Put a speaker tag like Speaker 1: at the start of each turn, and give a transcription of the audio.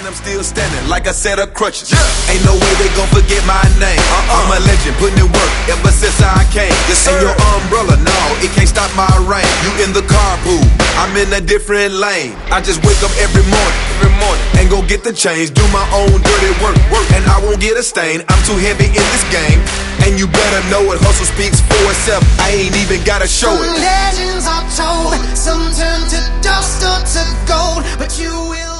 Speaker 1: and I'm still standing like a set of crutches. Ain't no way they gon' forget my name. I'm a legend, putting in work ever since I came. This ain't your umbrella, no, it can't stop my rain. You in the carpool, I'm in a different lane. I just wake up every morning, and go get the change, do my own dirty work, and I won't get a stain. I'm too heavy in this game, and you better know it. Hustle speaks for itself, I ain't even gotta show it.
Speaker 2: Legends are told, some turn to dust or to gold, but you will